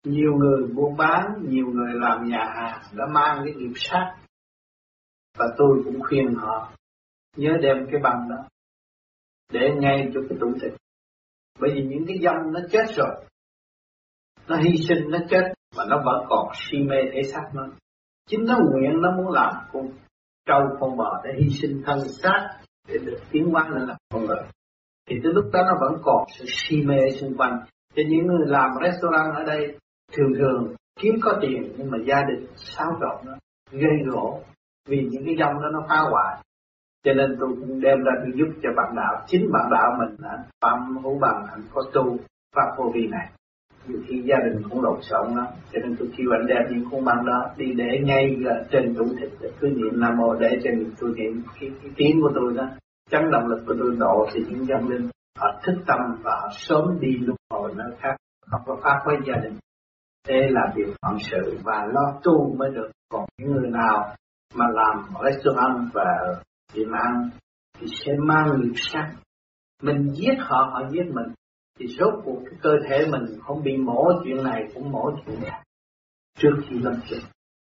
Nhiều người buôn bán, nhiều người làm nhà hàng đã mang cái nghiệp sát. Và tôi cũng khuyên họ nhớ đem cái băng đó để ngay cho cái tủ thịt. Bởi vì những cái dâm nó chết rồi, nó hy sinh, nó chết mà nó vẫn còn si mê thể xác nó. Chính nó nguyện nó muốn làm con trâu con bò để hy sinh thân xác để được tiến hóa lên làm con người. Thì tới lúc đó nó vẫn còn sự si mê xung quanh. Cho những người làm restaurant ở đây thường thường kiếm có tiền nhưng mà gia đình xáo trộn nó, gây gỗ vì những cái dòng đó nó phá hoại. Cho nên tôi cũng đem ra tôi giúp cho bạn đạo. Chính bạn đạo mình anh Phạm Hữu Bằng anh có tu pháp vô vi này. Nhiều khi gia đình cũng lộn xộn lắm, cho nên tôi kêu anh đem những con băng đó đi để ngay trên tủ thịt để cứ niệm Nam Mô để cho tôi niệm cái tiếng của tôi đó, chấn động lực của tôi độ thì những dân linh họ thức tâm và họ sớm đi luân hồi nơi khác, không có phát huy gia đình. Đây là việc phận sự và lo tu mới được. Còn những người nào mà làm restaurant và tiệm ăn thì sẽ mang nghiệp sát. Mình giết họ, họ giết mình. Thì rốt cuộc cái cơ thể mình không bị mổ chuyện này cũng mổ chuyện này trước khi lâm chung.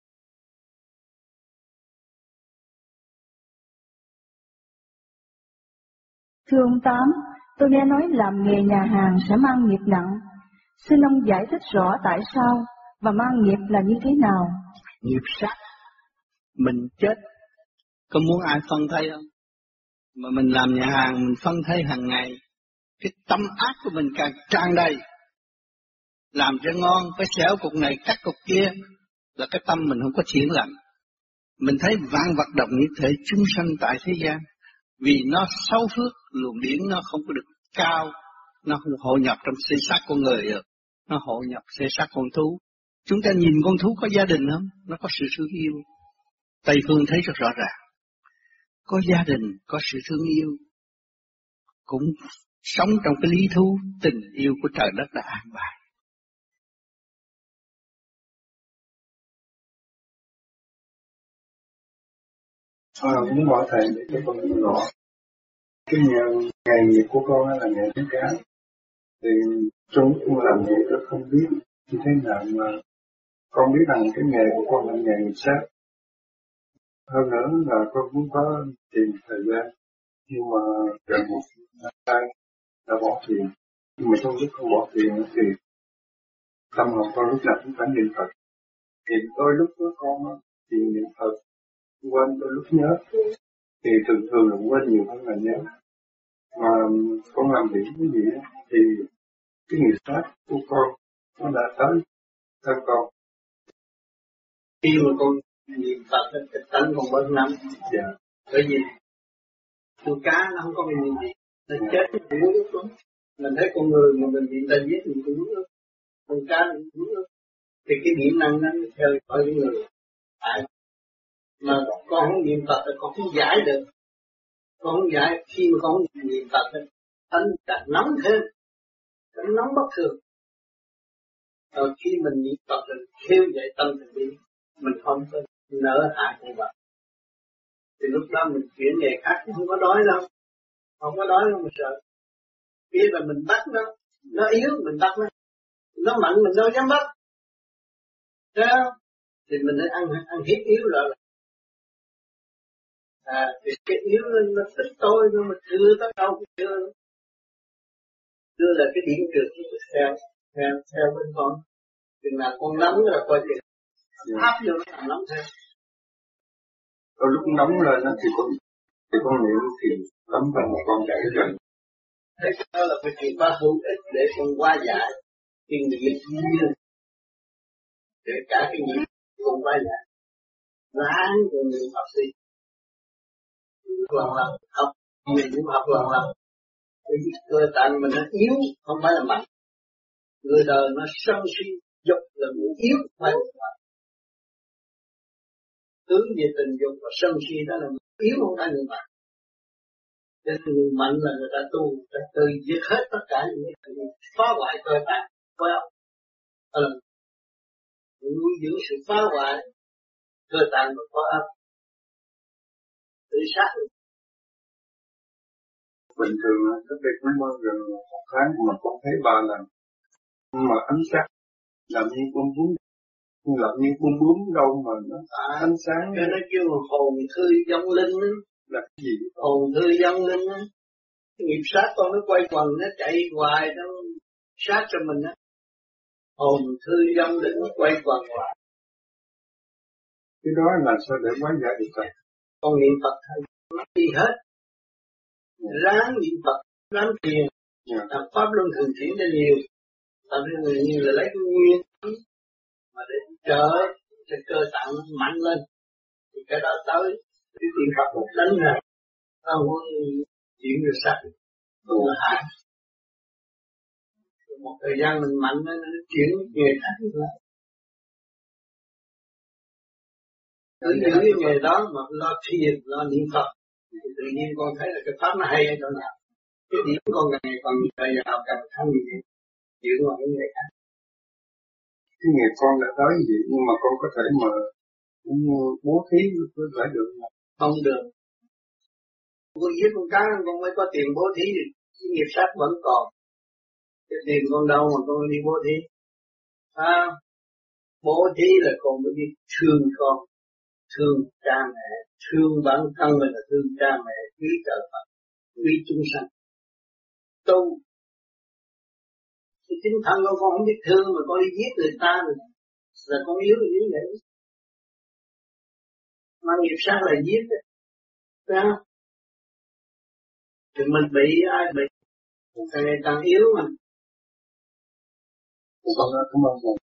Thưa ông Tám, tôi nghe nói làm nghề nhà hàng sẽ mang nghiệp nặng. Xin ông giải thích rõ tại sao và mang nghiệp là như thế nào? Nghiệp sát, mình chết, có muốn ai phân thay không? Mà mình làm nhà hàng, mình phân thay hàng ngày. Cái tâm ác của mình càng tràn đầy. Làm cho ngon, phải xẻo cục này, cắt cục kia. Là cái tâm mình không có thiện lành. Mình thấy vạn vật động như thể chúng sanh tại thế gian. Vì nó xấu phước, luồng điển nó không có được cao. Nó không hội nhập trong xây xác con người được. Nó hội nhập xây xác con thú. Chúng ta nhìn con thú có gia đình không? Nó có sự thương yêu. Tây phương thấy rất rõ ràng. Có gia đình, có sự thương yêu. Cũng sống trong cái lý thú, tình yêu của trời đất đã an bài. Muốn hỏi thầy để cho con hiểu rõ. Cái nghề nghiệp của con là nghề đánh cá. Thì trong con làm nghề tôi không biết như thế nào mà con biết rằng cái nghề của con là nghề nghiệp sát. Hơn nữa là con muốn có tiền thời gian, nhưng mà gần một năm nay đã bỏ tiền. Nhưng mà trong lúc không bỏ tiền thì tâm hồn con lúc nào cũng phải niệm Phật. Thì đôi lúc đó con thì niệm Phật, quên đôi lúc nhớ. Thì thường là quên nhiều hơn là nhớ. Mà con làm việc cái gì thì cái nghiệp sát của con nó đã tới thân con. Khi mà con niệm Phật cái tánh con bớt nắm. Dạ. Bởi vì con cá nó không có bị gì, nó chết nó cũng muốn ướt lắm. Mình thấy con người mà mình bị ta giết mình cũng muốn ướt, con cá nó cũng muốn ướt. Thì cái điểm năng nó theo dõi những người. Mà con không niệm Phật thì con không giải được. Con không giải, khi mà con không niệm Phật thì tánh càng nóng thêm, tánh nóng bất thường. Rồi khi mình niệm Phật thì khêu dậy tâm thần đi, mình không có nỡ hại con vật. Thì lúc đó mình chuyển nghề khác không có đói đâu, không có đói đâu mà sợ. Biết là mình bắt nó yếu mình bắt nó mạnh mình đâu dám bắt. Thấy không? Thì mình phải ăn hiếp yếu rồi. Thì cái yếu nó thích tôi nhưng mà chưa tới đâu cũng chưa. Chưa là cái điểm trượt nó theo bên con. Chừng nào con nóng rồi coi chừng áp vô nó nóng thêm. Đôi lúc nóng lên thì con niệm thì tấm bằng một con chảy gần. Thế đó là cái chuyện ba hữu ích để con hóa giải cái nghiệp duyên. Để cả cái nghiệp con hóa giải. Ráng con niệm Phật đi. Lần lần học, mình cũng học lần lần. Bởi vì cơ tạng mình nó yếu, không phải là mạnh. Người đời nó sân si, dục là yếu, phải là mạnh. Hướng về tình dục và sân si đó là yếu, không phải người mạnh. Cho nên người mạnh là người ta tu, người ta tự giết hết tất cả những cái phá hoại cơ tạng, phải không? Nuôi dưỡng sự phá hoại cơ tạng và có ấp. Tự sát. Bình thường cái việc mấy bao giờ một tháng mà con thấy 3 lần, mà ánh sát làm như con bướm, làm như con bướm đâu mà nó ánh sáng. Cái nó kêu hồn thư vong linh á. Là cái gì? Hồn thư vong linh á. Nghiệp sát con nó quay quần, nó chạy hoài, nó sát cho mình á. Hồn thư vong linh nó quay quần hoài. Cái đó là sao để hóa giải được vậy? Con niệm Phật thôi, mất đi hết. Ráng niệm Phật, ráng thiền, tập pháp luân thường chuyển cho nhiều. Tập cho người nhiều là lấy cái nguyên mà để trợ cho cơ tạng mạnh lên. Thì cái đó tới, cái tiền Phật một đánh này, không có chuyện được sạch, không có hại. Một thời gian mình mạnh nó chuyển nghề khác nữa. Cứ giữ cái nghề đó mà lo thiền, lo niệm Phật, thì tự nhiên con thấy là cái pháp nó hay ở chỗ nào. Cái điểm con càng ngày còn thời gian càng tham gì vậy, giữ ngoài cái nghề khác. Cái nghề con đã tới gì nhưng mà con có thể mà cũng bố thí với phải được mà. Không được. Con giết con cá con mới có tiền bố thí, cái nghiệp sát vẫn còn. Cái tiền con đâu mà con đi bố thí. Bố thí là con mới biết thương con, thương cha mẹ, thương bản thân mình là thương cha mẹ, quý trợ Phật, quý chúng sanh. Tu thì chính thân con không biết thương mà con đi giết người ta là con yếu vậy. Mà nghiệp sát là giết đấy. Phải không? Thì mình bị ai bị, càng ngày càng yếu mà. Cảm ơn thầy.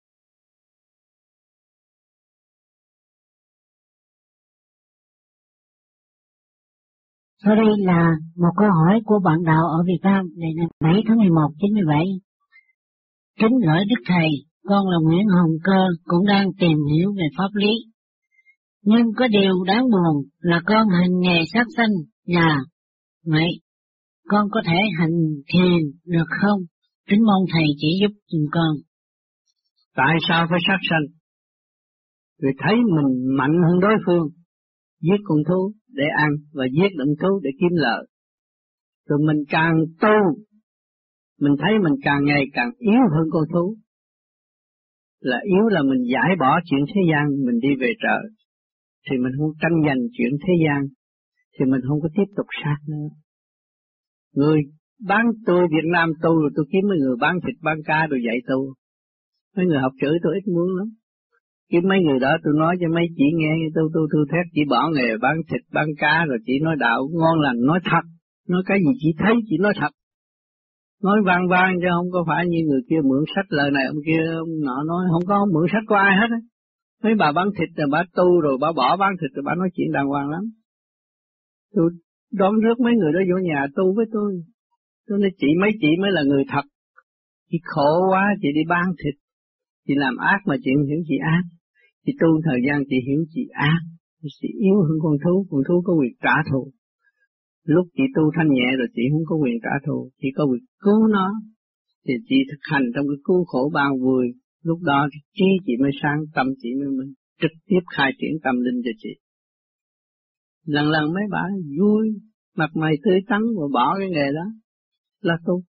Sau đây là một câu hỏi của bạn đạo ở Việt Nam ngày 7 tháng 11 97. Kính gửi Đức Thầy, con là Nguyễn Hồng Cơ cũng đang tìm hiểu về pháp lý. Nhưng có điều đáng buồn là con hành nghề sát sanh và vậy con có thể hành thiền được không? Kính mong Thầy chỉ giúp giùm con. Tại sao phải sát sanh? Vì thấy mình mạnh hơn đối phương, giết con thú để ăn và giết động thú để kiếm lợi. Rồi mình càng tu, mình thấy mình càng ngày càng yếu hơn con thú. Là yếu là mình giải bỏ chuyện thế gian, mình đi về trời. Thì mình không tranh giành chuyện thế gian, thì mình không có tiếp tục sát nữa. Người bán tôi Việt Nam tu rồi tôi kiếm mấy người bán thịt bán cá rồi dạy tu. Mấy người học chữ tôi ít muốn lắm. Kiếm mấy người đó tôi nói cho mấy chị nghe, tôi thét chị bỏ nghề bán thịt bán cá rồi chị nói đạo ngon lành, nói thật. Nói cái gì chị thấy chị nói thật. Nói vang vang chứ không có phải như người kia mượn sách lời này ông kia ông nọ nói, không có mượn sách của ai hết á. Mấy bà bán thịt rồi bà tu rồi bà bỏ bán thịt rồi bà nói chuyện đàng hoàng lắm. Tôi đón rước mấy người đó vô nhà tu với tôi. Tôi nói mấy chị mới là người thật. Chị khổ quá chị đi bán thịt. Chị làm ác mà chị không hiểu chị ác. Chị tu thời gian chị hiểu chị ác. Chị yếu hơn con thú có quyền trả thù. Lúc chị tu thanh nhẹ rồi chị không có quyền trả thù, chị có quyền cứu nó. Thì chị thực hành trong cái cứu khổ bao vui. Lúc đó trí chị mới sáng, tâm chị mới trực tiếp khai triển tâm linh cho chị. Lần mấy bà vui, mặt mày tươi tắn và bỏ cái nghề đó là tu.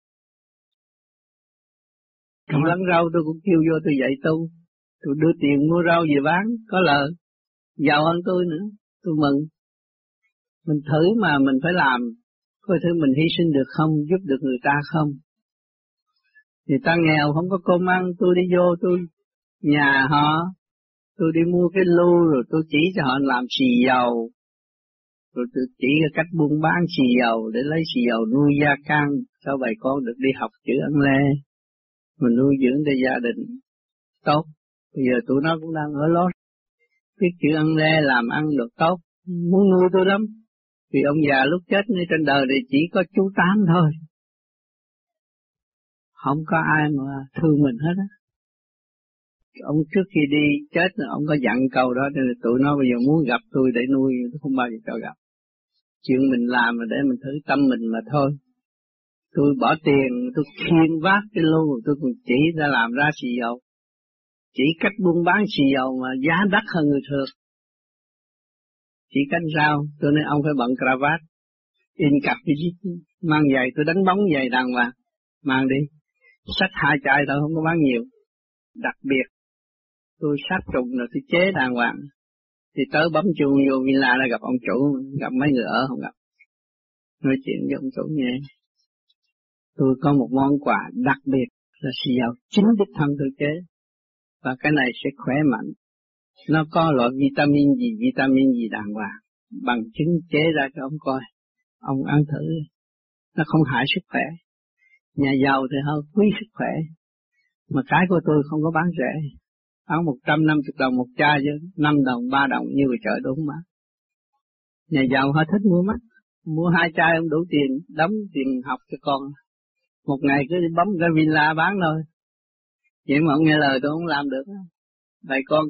Trong lắng rau tôi cũng kêu vô tôi dạy tu. Tôi đưa tiền mua rau về bán, có lời. Giàu hơn tôi nữa, tôi mừng. Mình thử mà mình phải làm, coi thử mình hy sinh được không, giúp được người ta không. Người ta nghèo không có cơm ăn, tôi đi vô tôi nhà họ, tôi đi mua cái lu rồi tôi chỉ cho họ làm xì dầu. Rồi tôi chỉ cái cách buôn bán xì dầu để lấy xì dầu nuôi gia can, cho bà con được đi học chữ ăn lê. Mình nuôi dưỡng cho gia đình tốt. Bây giờ tụi nó cũng đang ở lót, biết chữ ăn lê làm ăn được tốt, muốn nuôi tôi lắm. Vì ông già lúc chết nơi trên đời này chỉ có chú Tám thôi. Không có ai mà thương mình hết á. Ông trước khi đi chết ông có dặn câu đó, nên là tụi nó bây giờ muốn gặp tôi để nuôi, tôi không bao giờ cho gặp. Chuyện mình làm là để mình thử tâm mình mà thôi. Tôi bỏ tiền, tôi khiêng vác cái lô, tôi còn chỉ ra làm ra xì dầu. Chỉ cách buôn bán xì dầu mà giá đắt hơn người thường. Chỉ cách sao, tôi nói ông phải bận cravat, in cặp mang giày, tôi đánh bóng giày đàng hoàng, mang đi. Xách 2 chai thôi, không có bán nhiều. đặc biệt. Tôi sát trùng rồi tôi chế đàng hoàng. Thì tới bấm chuông vô villa là gặp ông chủ, gặp mấy người ở không gặp. Nói chuyện với ông chủ nghe. Tôi có một món quà đặc biệt là xì dầu chính đích thân tôi chế. Và cái này sẽ khỏe mạnh. Nó có loại vitamin gì đàng hoàng. Bằng chứng chế ra cho ông coi. Ông ăn thử. Nó không hại sức khỏe. Nhà giàu thì hơi quý sức khỏe. Mà cái của tôi không có bán rẻ. Bán 150 đồng một chai chứ 5 đồng, 3 đồng như ở chợ đúng mà. Nhà giàu họ thích mua mắc. Mua 2 chai không đủ tiền, đóng tiền học cho con. Một ngày cứ bấm cái villa bán thôi. Vậy mà ông nghe lời tôi không làm được. Vậy con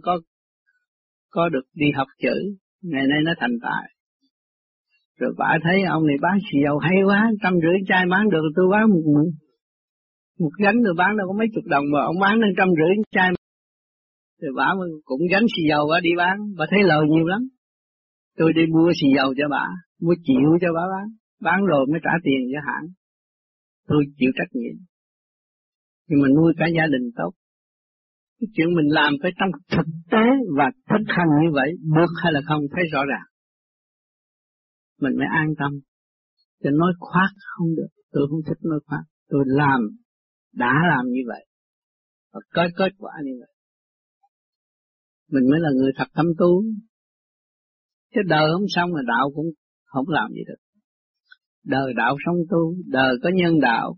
có được đi học chữ, ngày nay nó thành tài. Rồi bà thấy ông này bán xì dầu hay quá, 150 chai bán được, tôi bán một gánh rồi bán đâu có mấy chục đồng mà ông bán đến 150 chai. Rồi bà cũng gánh xì dầu bà đi bán, bà thấy lời nhiều lắm. Tôi đi mua xì dầu cho bà, mua chịu cho bà bán rồi mới trả tiền cho hãng. Tôi chịu trách nhiệm. Nhưng mà nuôi cả gia đình tốt. Cái chuyện mình làm phải trong thực tế và thực hành như vậy, được hay là không thấy rõ ràng. Mình mới an tâm. Chứ nói khoác không được, tôi không thích nói khoác. Tôi làm, đã làm như vậy. Và có kết quả như vậy. Mình mới là người thật tâm tu. Chứ đời không xong mà đạo cũng không làm gì được. Đời đạo sống tu, đời có nhân đạo.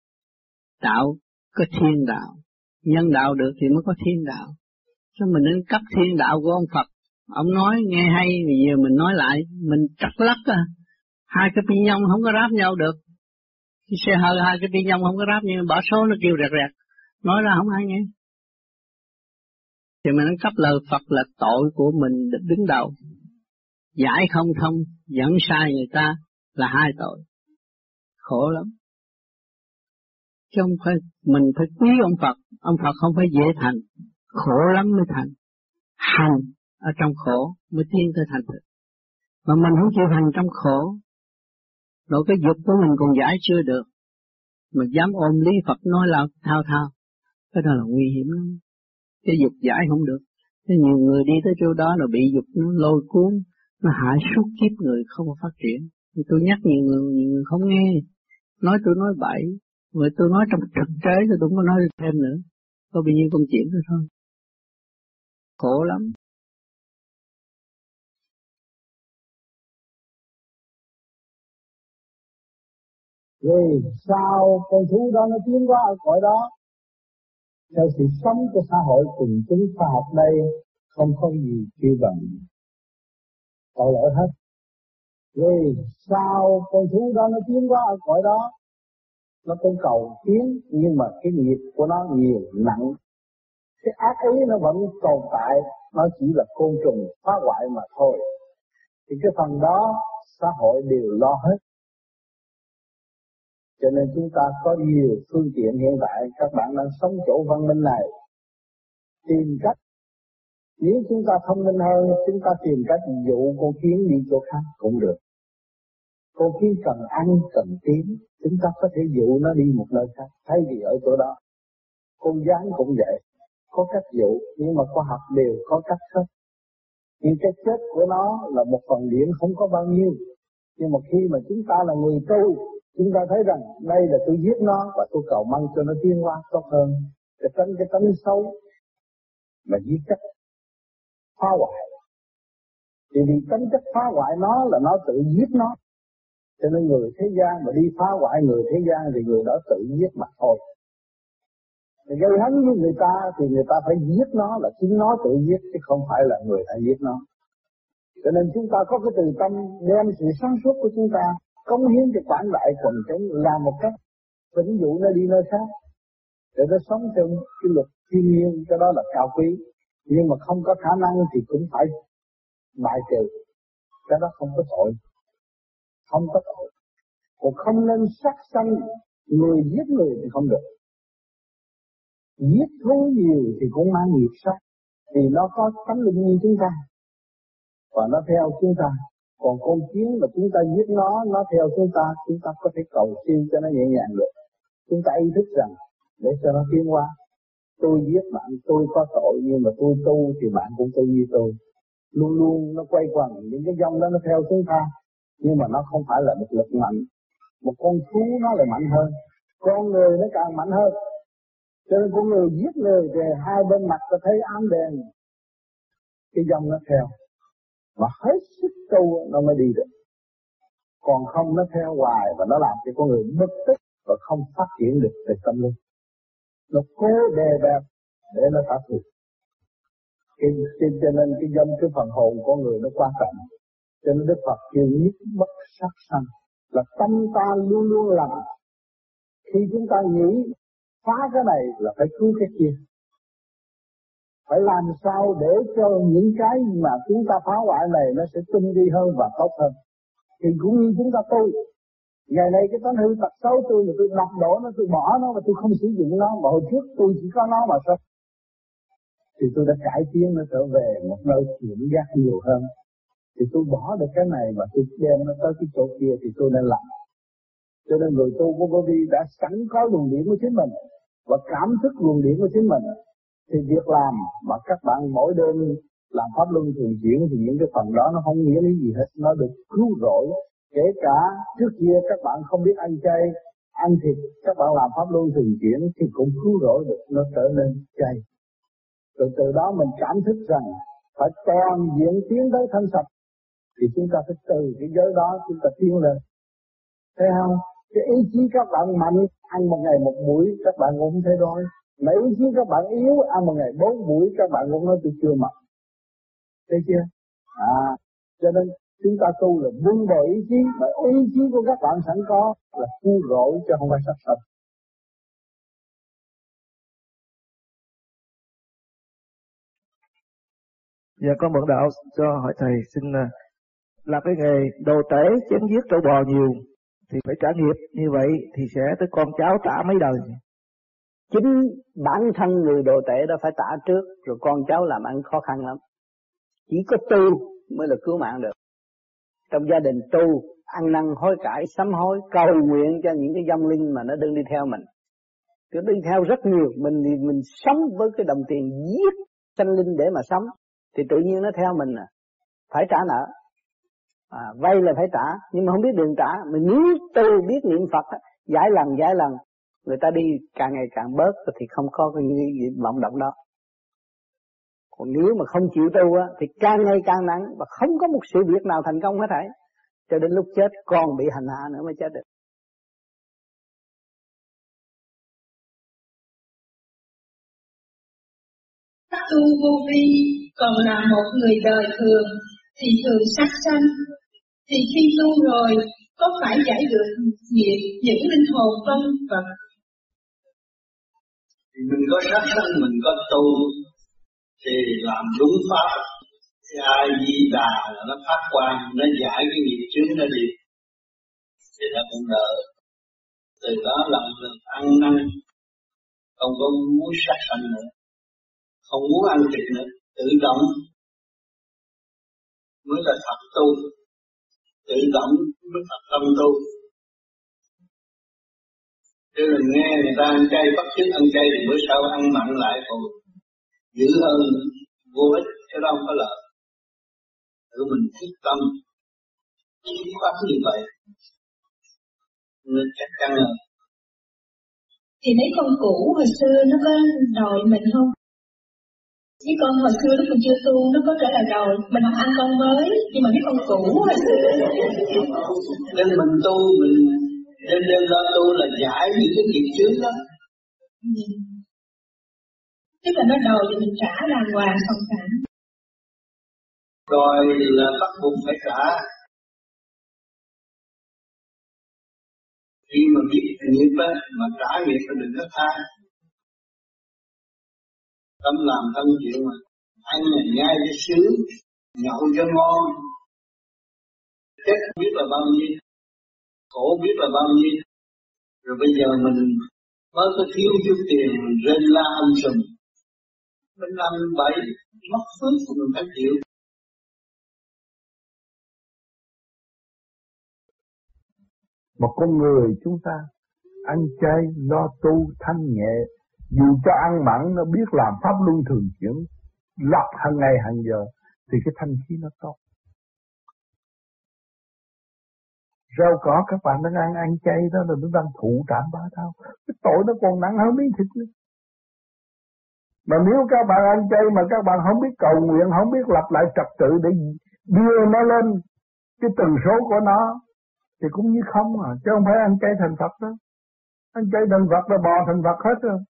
Đạo có thiên đạo. Nhân đạo được thì mới có thiên đạo. Sao mình nên cấp thiên đạo của ông Phật? Ông nói nghe hay, bây giờ mình nói lại, mình trắc lắc à. 2 cái pi nhông không có ráp nhau được. Cái xe hơi 2 cái pi nhông không có ráp nhưng bỏ số nó kêu rẹt rẹt. Nói ra không ai nghe. Thì mình nên cấp lời Phật là tội của mình đứng đầu. Giải không thông, dẫn sai người ta là 2 tội. Khổ lắm. Chứ không phải, mình phải quý ông Phật không phải dễ thành, khổ lắm mới thành. Hành ở trong khổ mới tiến tới thành thực. Mà mình không chịu hành trong khổ, rồi cái dục của mình còn giải chưa được, mà dám ôm lý Phật nói là thao, cái đó là nguy hiểm lắm. Cái dục giải không được. Thế nhiều người đi tới chỗ đó là bị dục nó lôi cuốn, nó hại suốt kiếp người không có phát triển. Thì tôi nhắc nhiều người không nghe, nói tôi nói bậy. Rồi tôi nói trong thực tế tôi không có nói thêm nữa. Có bao nhiêu công chuyện thôi thôi. Khổ lắm. Vì sao con thú đó nó tiến qua ở cõi đó? Theo sự sống của xã hội cùng chúng khoa học đây không có gì truy bằng tội lỗi hết. Vì sao con thú đó nó tiến qua ở cõi đó? Nó cũng cầu tiến nhưng mà cái nghiệp của nó nhiều nặng. Cái ác ý nó vẫn tồn tại, nó chỉ là côn trùng phá hoại mà thôi. Thì cái phần đó xã hội đều lo hết. Cho nên chúng ta có nhiều phương tiện hiện tại, các bạn đang sống chỗ văn minh này. Tìm cách, nếu chúng ta thông minh hơn, chúng ta tìm cách dụ con kiến đi chỗ khác cũng được. Con kiến cần ăn, cần tiến, chúng ta có thể dụ nó đi một nơi khác, thay vì ở chỗ đó. Con gián cũng vậy, có cách dụ, nhưng mà khoa học đều có cách hết. Nhưng cái chết của nó là một phần điện không có bao nhiêu. Nhưng mà khi mà chúng ta là người tu, chúng ta thấy rằng đây là tôi giết nó và tôi cầu mong cho nó tiến hóa tốt hơn. Để tránh cái tánh xấu mà giết chất phá hoại. Thì vì tánh chất phá hoại nó là nó tự giết nó. Cho nên người thế gian mà đi phá hoại người thế gian thì người đó tự giết mà thôi. Thì gây hấn với người ta thì người ta phải giết nó, là chính nó tự giết chứ không phải là người ta giết nó. Cho nên chúng ta có cái từ tâm đem sự sáng suốt của chúng ta cống hiến cho quảng đại quần chúng, làm một cách vĩnh dụ nó đi nơi khác để nó sống theo cái luật thiên nhiên, cái đó là cao quý. Nhưng mà không có khả năng thì cũng phải bài trừ, cái đó không có tội, không có tội. Còn không nên sát sanh, người giết người thì không được. Giết thú nhiều thì cũng mang nghiệp sát, vì nó có tánh linh như chúng ta và nó theo chúng ta. Còn con kiến mà chúng ta giết nó theo chúng ta có thể cầu siêu cho nó nhẹ nhàng được. Chúng ta ý thức rằng để cho nó tiến hóa, tôi giết bạn, tôi có tội, nhưng mà tôi tu thì bạn cũng tu như tôi. Luôn luôn nó quay quẩn, những cái dòng đó nó theo chúng ta, nhưng mà nó không phải là một lực mạnh. Một con thú nó lại mạnh hơn, con người nó càng mạnh hơn. Cho nên con người giết người thì hai bên mặt ta thấy ám đen, cái dòng nó theo, mà hết sức tu nó mới đi được. Còn không nó theo hoài và nó làm cho con người bất tức và không phát triển được về tâm linh. Nó cố đè bẹp để nó trả thù. Cho nên cái dâm, cái phần hồn của người nó quan trọng. Cho nên Đức Phật kêu nhất bất sát sanh, là tâm ta luôn luôn lành. Khi chúng ta nghĩ phá cái này là phải cứu cái kia. Phải làm sao để cho những cái mà chúng ta phá hoại này nó sẽ tinh vi hơn và tốt hơn. Thì cũng như chúng ta tu. Ngày nay cái tánh hư tật xấu tôi mà tôi đập đổ nó, tôi bỏ nó và tôi không sử dụng nó. Mà hồi trước tôi chỉ có nó mà sao? Thì tôi đã cải tiến nó trở về một nơi kiểm giác nhiều hơn. Thì tôi bỏ được cái này và tôi đem nó tới cái chỗ kia thì tôi nên làm. Cho nên người tu của Vô Vi đã sẵn có luồng điển của chính mình và cảm thức luồng điển của chính mình. Thì việc làm mà các bạn mỗi đêm làm pháp luân thường chuyển thì những cái phần đó nó không nghĩa lý gì hết. Nó được cứu rỗi. Kể cả trước kia các bạn không biết ăn chay, ăn thịt, các bạn làm pháp luân thường chuyển thì cũng cứu rỗi được, nó trở nên chay. Rồi từ đó mình cảm thức rằng phải toàn diện tiến tới thanh sạch. Thì chúng ta phải từ cái giới đó chúng ta tiến lên. Thấy không? Cái ý chí các bạn mạnh, ăn một ngày một buổi các bạn cũng không thấy đói. Mà ý chí các bạn yếu, ăn một ngày 4 buổi các bạn cũng nói tôi chưa mập. Thấy chưa? Cho nên chúng ta tu là buông bỏ ý chí, mà ý chí của các bạn sẵn có là cứu rỗi chứ không phải sát sanh. Dạ con bận đạo cho hỏi thầy xin làm cái nghề đồ tể chém giết trâu bò nhiều thì phải trả nghiệp, như vậy thì sẽ tới con cháu trả mấy đời. Chính bản thân người đồ tể đó phải trả trước, rồi con cháu làm ăn khó khăn lắm. Chỉ có tu mới là cứu mạng được. Trong gia đình tu, ăn năn hối cải, sám hối, cầu nguyện cho những cái vong linh mà nó đừng đi theo mình. Cứ đi theo rất nhiều, mình sống với cái đồng tiền giết sanh linh để mà sống, thì tự nhiên nó theo mình phải trả nợ. Vay là phải trả, nhưng mà không biết đường trả. Mình nếu tu biết niệm Phật, giải lần, người ta đi càng ngày càng bớt thì không có cái vọng động đó. Còn nếu mà không chịu tu thì càng ngày càng nặng và không có một sự việc nào thành công hết thảy. Cho đến lúc chết còn bị hành hạ nữa mới chết được. Tu Vô Vi còn là một người đời thường thì thường sát sanh. Thì khi tu rồi có phải giải được nghiệp những linh hồn vân vân? Mình có sát sanh, mình có tu thì làm đúng pháp. Thì A Di Đà là nó phát quang, nó giải cái nghiệp chướng nó đi, thì nó cũng đỡ. Từ đó lần lượt ăn năn, không có muốn sát sanh nữa, không muốn ăn thịt nữa, tự động mới là thật tu, tự động mới thật tâm tu. Chứ mình nghe người ta ăn chay, bắt chước ăn chay thì bữa sau ăn mặn lại còn dữ hơn, vô ích, chứ đâu không có lợi. Tự mình thiết tâm, chỉ bắt như vậy, nên chắc chắn rồi. Thì mấy con cũ hồi xưa nó có đòi mình không? Với con hồi xưa lúc mình chưa tu nó có trở lại đòi, mình không ăn con mới, nhưng mà mấy con cũ hồi xưa. Nên mình tu, mình đem ra tu là giải những cái nghiệp chướng đó. Tức là nó đòi thì mình trả đàng hoàng không trả. Đòi là bắt buộc phải trả. Khi mà biết nghiệp á, mà trả nghiệp thì đừng có tha. Tâm làm tâm chịu mà. Ăn là nhai cho sướng, nhậu cho ngon. Chết biết là bao nhiêu, khổ biết là bao nhiêu. Rồi bây giờ mình mới có thiếu chút tiền, mình rên la âm sùm. Mình làm bậy, mất phước của mình phải chịu. Một con người chúng ta ăn chay lo tu thanh nhẹ Dù cho ăn mặn nó biết làm pháp luân thường chuyển, lọc hàng ngày hàng giờ, thì cái thanh khí nó tốt. Rau cỏ các bạn đang ăn chay đó là nó đang thụ trảm bá đau. Cái tội nó còn nặng hơn miếng thịt nữa. Mà nếu các bạn ăn chay mà các bạn không biết cầu nguyện, không biết lập lại trật tự để đưa nó lên cái tần số của nó, thì cũng như không à, chứ không phải ăn chay thành Phật đó. Ăn chay thành Phật là bò thành Phật hết rồi.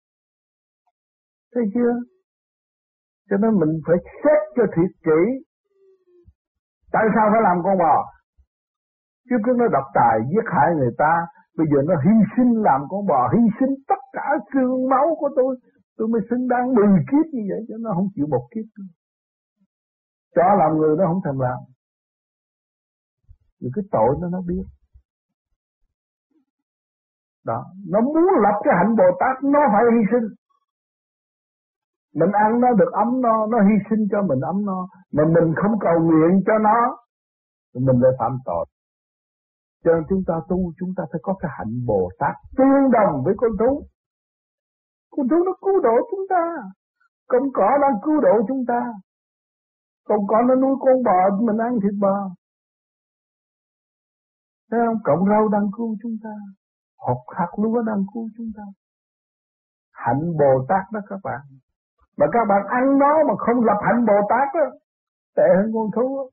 Thấy chưa? Cho nên mình phải xét cho thiệt kỹ. Tại sao phải làm con bò? Chứ cứ nó độc tài giết hại người ta, bây giờ nó hy sinh làm con bò, hy sinh tất cả xương máu của tôi mới xứng đáng 10 kiếp như vậy, chứ nó không chịu một kiếp nữa. Cho làm người nó không thèm làm. Vì cái tội nó biết. Đó, nó muốn lập cái hạnh Bồ Tát nó phải hy sinh. Mình ăn nó được ấm nó hy sinh cho mình ấm no, mà mình không cầu nguyện cho nó, thì mình lại phạm tội. Cho nên chúng ta tu, chúng ta phải có cái hạnh Bồ Tát tương đồng với con thú. Con thú nó cứu độ chúng ta, con cỏ đang cứu độ chúng ta, con cỏ nó nuôi con bò, mình ăn thịt bò. Thấy không? Cọng rau đang cứu chúng ta, hạt lúa đang cứu chúng ta. Hạnh Bồ Tát đó các bạn. Mà các bạn ăn nó mà không lập hạnh Bồ Tát đó, tệ hơn con thú đó.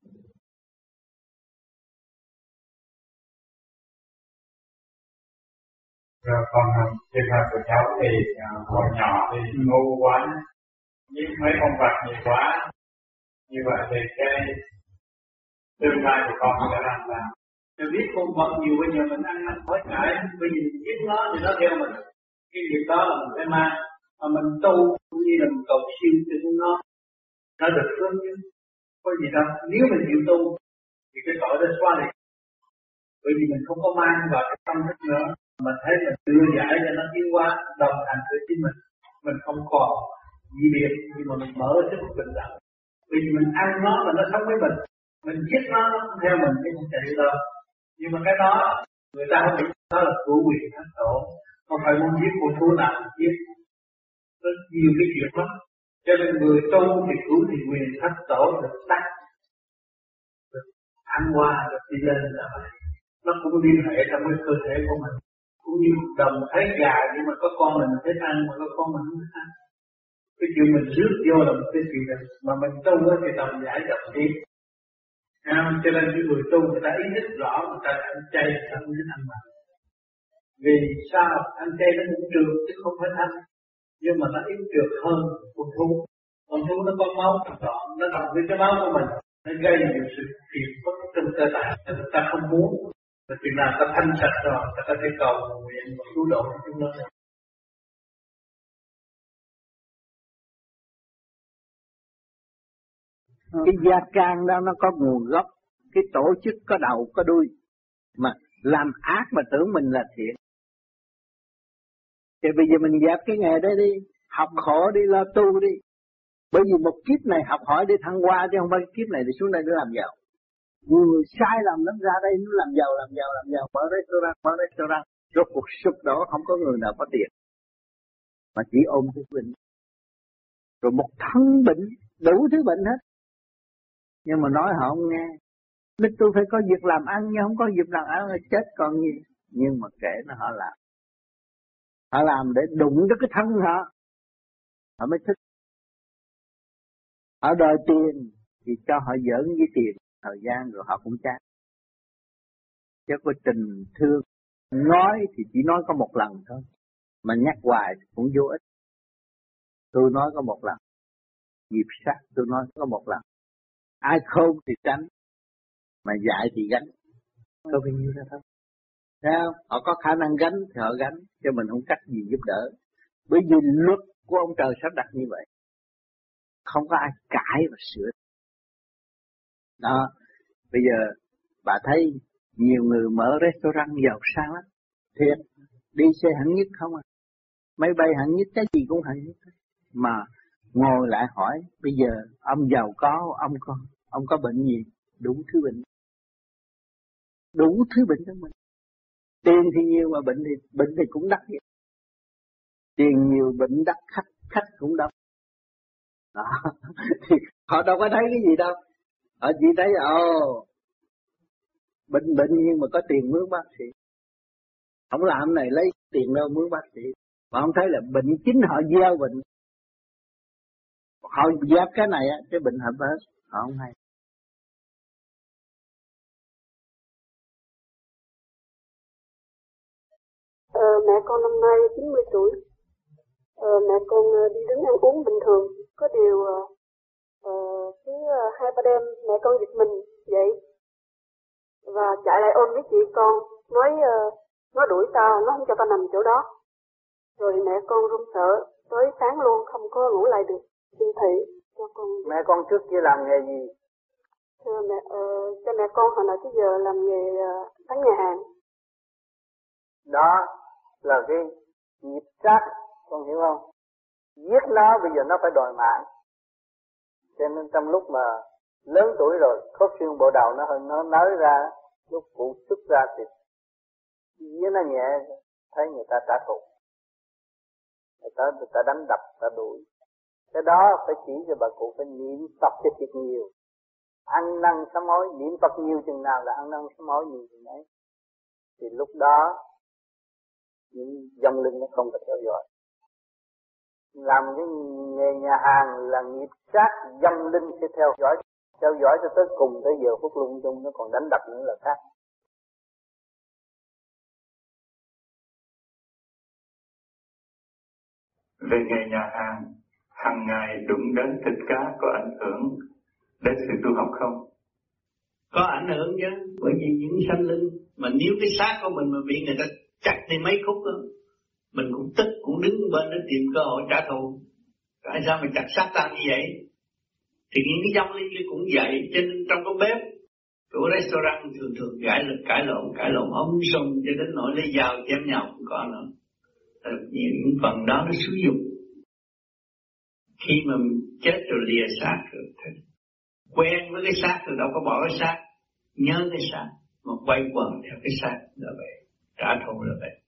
Rồi còn trường hợp của cháu thì hồi nhỏ thì ngu quá, giết mấy con vật nhiều quá, như vậy thì cái tương lai của con sẽ làm sao? Mình biết con vật nhiều bây giờ mình ăn khỏi ngại, bây giờ mình giết nó thì nó theo mình. Cái việc đó là mình phải mang, mà mình tu cũng như là mình cầu siêu cho nó được hướng chứ. Có gì đâu, nếu mình chịu tu thì cái tội đó xóa đi. Bởi vì mình không có mang vào cái tâm thức nữa, mình thấy mình đưa giải cho nó tiến hóa, đồng hành với chính mình không còn gì biệt, nhưng mà mình mở sức bình đẳng. Vì mình ăn nó là nó sống với mình giết nó cũng theo mình chứ không chạy đâu. Nhưng mà cái đó người ta không biết đó là chủ quyền thánh tổ, không phải muốn giết con thú nào giết. Rất nhiều cái chuyện lắm. Cho nên người tu thì chủ thì quyền thánh tổ được đắc, được thăng hoa, được đi lên là vậy. Nó cũng liên hệ trong cái cơ thể của mình. Cũng như đồng thấy gà nhưng mà có con mình thích ăn mà có con mình không thích ăn. Cái chuyện mình rước vô là một cái chuyện mà mình tu thì tầm giải độc tiếp. Cho nên cái người tu người ta ý thức rõ, người ta ăn chay, người ta không thích ăn mặn. Vì sao? Ăn chay nó cũng trượt chứ không phải thanh. Nhưng mà nó yếu trượt hơn con thú. Con thú nó có máu trọn, nó đồng với cái máu của mình. Nó gây nhiều sự phiền phức trong cơ thể, người ta không muốn. Và chừng nào ta thanh sạch rồi, ta có thể cầu nguyện và cứu độ cho chúng nó. Cái gia can đó nó có nguồn gốc, cái tổ chức có đầu có đuôi, mà làm ác mà tưởng mình là thiện. Thì bây giờ mình dẹp cái nghề đó đi, học khổ đi, lo tu đi. Bởi vì một kiếp này học hỏi để thăng hoa, chứ không phải kiếp này để xuống đây để làm giàu. Nhiều người sai lầm lắm, ra đây nó làm giàu, mở restaurant, rốt cuộc sụp đổ, không có người nào có tiền. Mà chỉ ôm cái bệnh. Rồi một thân bệnh, đủ thứ bệnh hết. Nhưng mà nói họ không nghe. Nên tôi phải có việc làm ăn, nhưng không có việc làm ăn là chết còn gì. Nhưng mà kể nó họ làm. Họ làm để đụng đến cái thân họ mới thích. Họ đòi tiền thì cho họ giỡn với tiền thời gian rồi họ cũng chán. Chứ có tình thương nói thì chỉ nói có một lần thôi, mà nhắc hoài cũng vô ích. Tôi nói có một lần, nghiệp sát tôi nói có một lần. Ai khôn thì tránh, mà dạy thì gánh, có bao nhiêu đó thôi. Thấy không? Họ có khả năng gánh thì họ gánh, cho mình không cách gì giúp đỡ. Bởi vì luật của ông trời sắp đặt như vậy, không có ai cãi và sửa. Đó, bây giờ bà thấy nhiều người mở restaurant giàu sang lắm, thiệt, đi xe hạng nhất không à, máy bay hạng nhất, cái gì cũng hạng nhất. Mà ngồi lại hỏi, bây giờ ông giàu có, ông có bệnh gì? Đủ thứ bệnh trong mình. Tiền thì nhiều mà bệnh thì cũng đắt vậy. Tiền nhiều bệnh đắt khách cũng đắt. Đó. Thì họ đâu có thấy cái gì đâu. Họ chỉ thấy bệnh nhưng mà có tiền mướn bác sĩ. Không làm này lấy tiền đâu mướn bác sĩ. Họ không thấy là bệnh chính họ gieo bệnh. Họ dẹp cái này cái bệnh hợp hết. Họ không hay. Mẹ con năm nay 90 tuổi. Mẹ con đi đứng ăn uống bình thường. Có điều cứ 2-3 đêm mẹ con giật mình vậy. Và chạy lại ôm với chị con. Nói nó đuổi tao, nó không cho tao nằm chỗ đó. Rồi mẹ con run sợ. Tới sáng luôn không có ngủ lại được. Xin thị cho con. Mẹ con trước kia làm nghề gì? Thưa mẹ, cho mẹ con hồi nào tới giờ làm nghề bán nhà hàng. Đó là cái nghiệp sát, con hiểu không? Giết nó bây giờ nó phải đòi mạng. Cho nên trong lúc mà lớn tuổi rồi, khớp xương bộ đầu nó nới ra, lúc cụ xuất ra thì giết nó nhẹ, thấy người ta trả thù. Người ta đánh đập, ta đuổi. Cái đó phải chỉ cho bà cụ phải niệm Phật cho thiệt nhiều. Ăn năn sám hối, niệm Phật nhiều chừng nào là ăn năn sám hối nhiều chừng ấy. Thì lúc đó những dòng linh nó không có theo dõi. Làm cái nghề nhà hàng là nghiệp sát, dòng linh sẽ theo dõi cho tới cùng, tới giờ phút lung tung nó còn đánh đập nữa là khác. Về nghề nhà hàng, hàng ngày đụng đến thịt cá có ảnh hưởng đến sự tu học không? Có ảnh hưởng chứ, bởi vì những sanh linh mà nếu cái xác của mình mà bị người ta chặt đi mấy khúc đó, mình cũng tức, cũng đứng bên đó tìm cơ hội trả thù. Tại sao mà chặt xác ta như vậy? Thì những cái dòng linh cũng vậy. Cho nên trong cái bếp của restaurant thường cãi lộn ống sùng cho đến nỗi lấy dao chém nhau cũng có nữa. Những phần đó nó xúi dục. Khi mà chết rồi lìa xác rồi, quen với cái xác rồi đâu có bỏ cái xác, nhớ cái xác mà quay quần theo cái xác là vậy, trả thù là vậy.